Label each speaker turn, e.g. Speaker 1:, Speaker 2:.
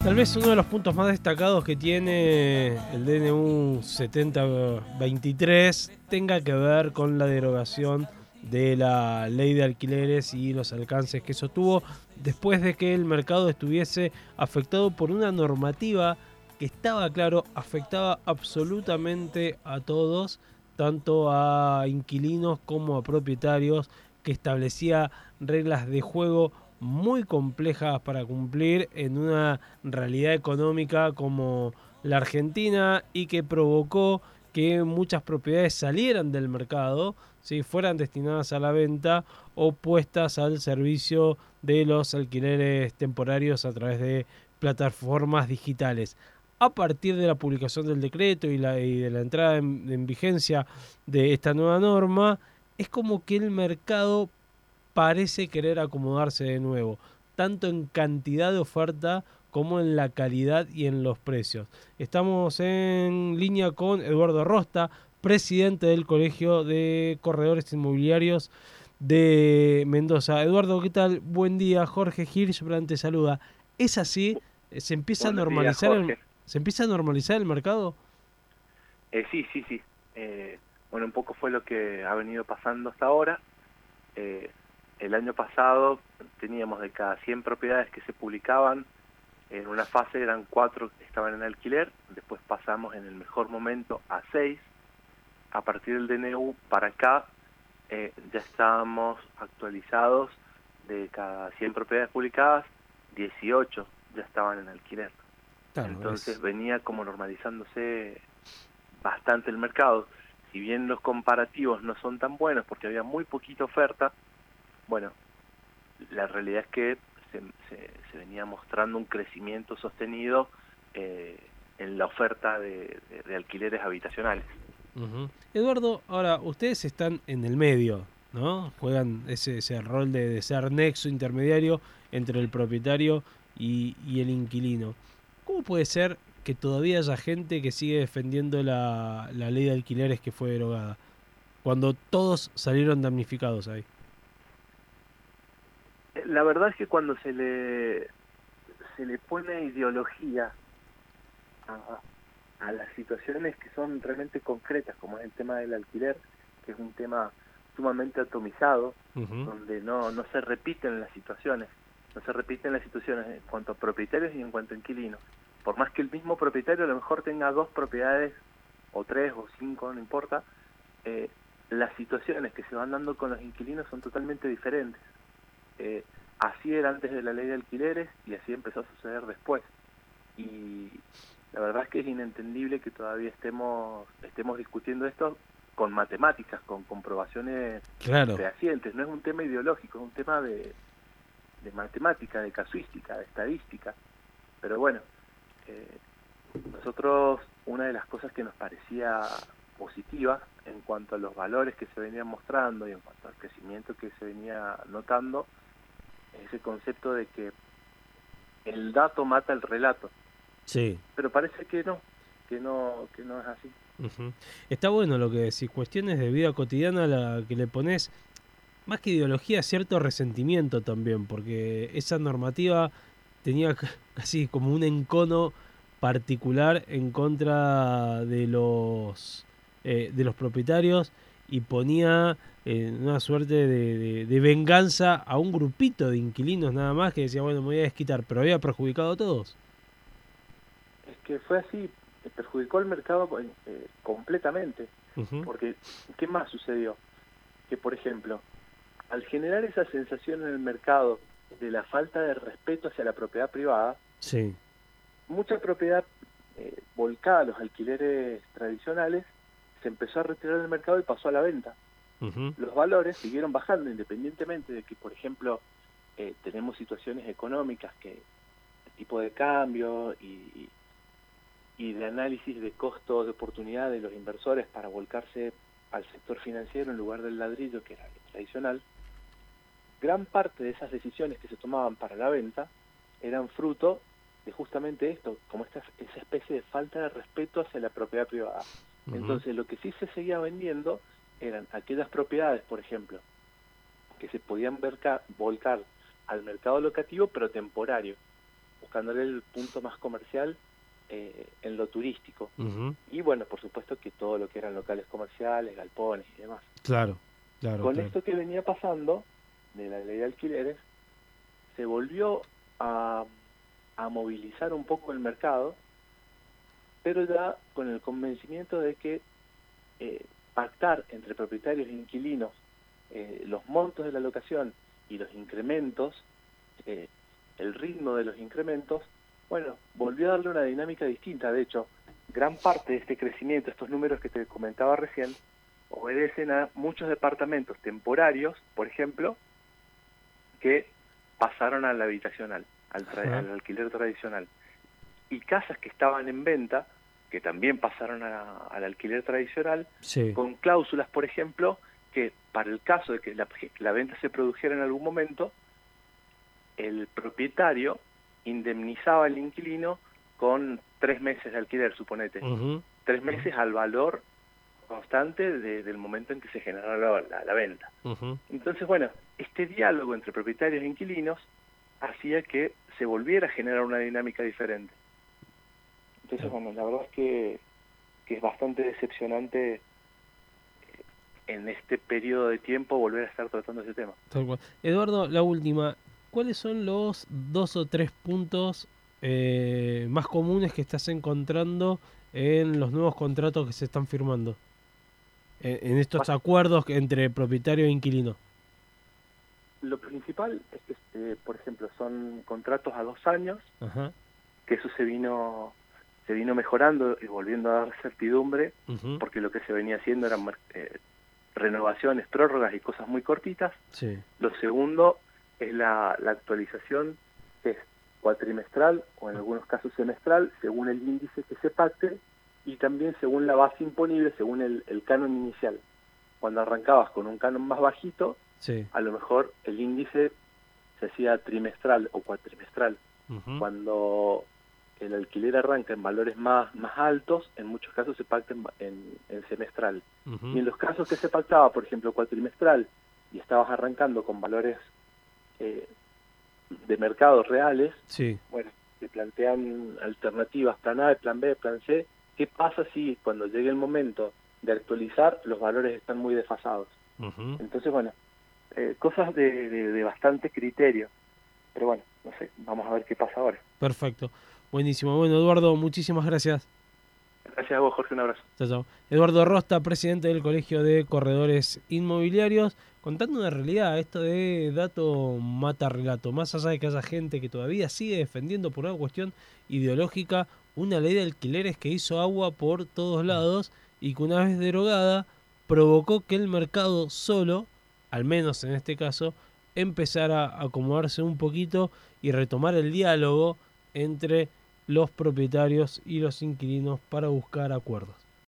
Speaker 1: Tal vez uno de los puntos más destacados que tiene el DNU 7023 tenga que ver con la derogación de la ley de alquileres y los alcances que eso tuvo después de que el mercado estuviese afectado por una normativa que estaba claro, afectaba absolutamente a todos, tanto a inquilinos como a propietarios, que establecía reglas de juego muy complejas para cumplir en una realidad económica como la Argentina y que provocó que muchas propiedades salieran del mercado, ¿sí? Fueran destinadas a la venta o puestas al servicio de los alquileres temporarios a través de plataformas digitales. A partir de la publicación del decreto y de la entrada en vigencia de esta nueva norma, es como que el mercado parece querer acomodarse de nuevo, tanto en cantidad de oferta como en la calidad y en los precios. Estamos en línea con Eduardo Rosta, presidente del Colegio de Corredores Inmobiliarios de Mendoza. Eduardo, ¿qué tal? Buen día. Jorge Hirschbrand te saluda. ¿Es así? ¿Se empieza a
Speaker 2: Buenos días,
Speaker 1: normalizar
Speaker 2: Jorge.
Speaker 1: se empieza a normalizar el mercado?
Speaker 2: Sí. Bueno, un poco fue lo que ha venido pasando hasta ahora. El año pasado teníamos de cada 100 propiedades que se publicaban, en una fase eran 4 que estaban en alquiler, después pasamos en el mejor momento a 6. A partir del DNU para acá ya estábamos actualizados, de cada 100 propiedades publicadas, 18 ya estaban en alquiler.
Speaker 1: Claro,
Speaker 2: Entonces venía como normalizándose bastante el mercado. Si bien los comparativos no son tan buenos porque había muy poquita oferta, bueno, la realidad es que se venía mostrando un crecimiento sostenido en la oferta de alquileres habitacionales.
Speaker 1: Uh-huh. Eduardo, ahora ustedes están en el medio, ¿no? Juegan ese rol de ser nexo intermediario entre el propietario y el inquilino. ¿Cómo puede ser que todavía haya gente que sigue defendiendo la ley de alquileres que fue derogada, cuando todos salieron damnificados ahí?
Speaker 2: La verdad es que cuando se le pone ideología a las situaciones que son realmente concretas, como es el tema del alquiler, que es un tema sumamente atomizado,
Speaker 1: Uh-huh.
Speaker 2: donde no se repiten las situaciones, en cuanto a propietarios y en cuanto a inquilinos. Por más que el mismo propietario a lo mejor tenga 2 propiedades, o 3 o 5, no importa, las situaciones que se van dando con los inquilinos son totalmente diferentes. Así era antes de la ley de alquileres y así empezó a suceder después. Y la verdad es que es inentendible que todavía estemos discutiendo esto con matemáticas, con comprobaciones
Speaker 1: Claro.
Speaker 2: fehacientes. No es un tema ideológico, es un tema de matemática, de casuística, de estadística. Pero bueno, nosotros, una de las cosas que nos parecía positiva en cuanto a los valores que se venían mostrando y en cuanto al crecimiento que se venía notando, es ese concepto de que el dato mata el relato.
Speaker 1: Sí.
Speaker 2: Pero parece que no es así.
Speaker 1: Uh-huh. Está bueno lo que decís, cuestiones de vida cotidiana a la que le pones, más que ideología, cierto resentimiento también, porque esa normativa tenía casi como un encono particular en contra de los propietarios y ponía una suerte de venganza a un grupito de inquilinos nada más que decía, bueno, me voy a desquitar, pero había perjudicado a todos.
Speaker 2: Es que fue así, perjudicó al mercado completamente.
Speaker 1: Uh-huh.
Speaker 2: Porque, ¿qué más sucedió? Que, por ejemplo, al generar esa sensación en el mercado de la falta de respeto hacia la propiedad privada,
Speaker 1: Sí.
Speaker 2: mucha propiedad volcada a los alquileres tradicionales se empezó a retirar del mercado y pasó a la venta.
Speaker 1: Uh-huh.
Speaker 2: Los valores siguieron bajando independientemente de que, por ejemplo, tenemos situaciones económicas que tipo de cambio y de análisis de costo de oportunidad de los inversores para volcarse al sector financiero en lugar del ladrillo, que era lo tradicional. Gran parte de esas decisiones que se tomaban para la venta eran fruto de justamente esto, como esa especie de falta de respeto hacia la propiedad privada. Uh-huh. Entonces, lo que sí se seguía vendiendo eran aquellas propiedades, por ejemplo, que se podían volcar al mercado locativo, pero temporario. buscándole el punto más comercial en lo turístico.
Speaker 1: Ujú.
Speaker 2: Y bueno, por supuesto que todo lo que eran locales comerciales, galpones y demás.
Speaker 1: Claro, claro,
Speaker 2: Con
Speaker 1: claro.
Speaker 2: esto que venía pasando de la ley de alquileres, se volvió a movilizar un poco el mercado, pero ya con el convencimiento de que pactar entre propietarios e inquilinos los montos de la locación y los incrementos, el ritmo de los incrementos, bueno, volvió a darle una dinámica distinta. De hecho, gran parte de este crecimiento, estos números que te comentaba recién, obedecen a muchos departamentos temporarios, por ejemplo, que pasaron al habitacional, al alquiler tradicional. Y casas que estaban en venta, que también pasaron al alquiler tradicional,
Speaker 1: Sí.
Speaker 2: con cláusulas, por ejemplo, que para el caso de que la venta se produjera en algún momento, el propietario indemnizaba al inquilino con 3 meses de alquiler, suponete.
Speaker 1: Ujú.
Speaker 2: 3 meses al valor constante del momento en que se generó la venta.
Speaker 1: Ujú.
Speaker 2: Entonces, bueno, este diálogo entre propietarios e inquilinos hacía que se volviera a generar una dinámica diferente. Entonces, bueno, la verdad es que es bastante decepcionante en este periodo de tiempo volver a estar tratando ese tema.
Speaker 1: Tal cual. Eduardo, la última. ¿Cuáles son los 2 o 3 puntos más comunes que estás encontrando en los nuevos contratos que se están firmando? En estos acuerdos entre propietario e inquilino.
Speaker 2: Lo principal es que, por ejemplo, son contratos a 2 años,
Speaker 1: Ajá.
Speaker 2: que eso se vino mejorando y volviendo a dar certidumbre,
Speaker 1: Ujú.
Speaker 2: porque lo que se venía haciendo eran renovaciones, prórrogas y cosas muy cortitas.
Speaker 1: Sí.
Speaker 2: Lo segundo es la actualización, que es cuatrimestral o en algunos casos semestral, según el índice que se pacte, y también según la base imponible, según el canon inicial. Cuando arrancabas con un canon más bajito,
Speaker 1: Sí.
Speaker 2: a lo mejor el índice se hacía trimestral o cuatrimestral.
Speaker 1: Ujú.
Speaker 2: Cuando el alquiler arranca en valores más altos, en muchos casos se pacta en semestral.
Speaker 1: Ujú.
Speaker 2: Y en los casos que se pactaba, por ejemplo, cuatrimestral, y estabas arrancando con valores de mercados reales,
Speaker 1: Sí.
Speaker 2: bueno, se plantean alternativas, plan A, plan B, plan C. ¿Qué pasa si cuando llegue el momento de actualizar los valores están muy desfasados?
Speaker 1: Ujú.
Speaker 2: Entonces, bueno, cosas de bastante criterio. Pero bueno, no sé, vamos a ver qué pasa ahora.
Speaker 1: Perfecto. Buenísimo. Bueno, Eduardo, muchísimas gracias.
Speaker 2: Gracias a vos, Jorge, un abrazo.
Speaker 1: Chao, chao. Eduardo Rosta, presidente del Colegio de Corredores Inmobiliarios, contando una realidad, esto de dato mata relato, más allá de que haya gente que todavía sigue defendiendo por una cuestión ideológica una ley de alquileres que hizo agua por todos lados y que una vez derogada provocó que el mercado solo, al menos en este caso, empezara a acomodarse un poquito y retomar el diálogo entre los propietarios y los inquilinos para buscar acuerdos.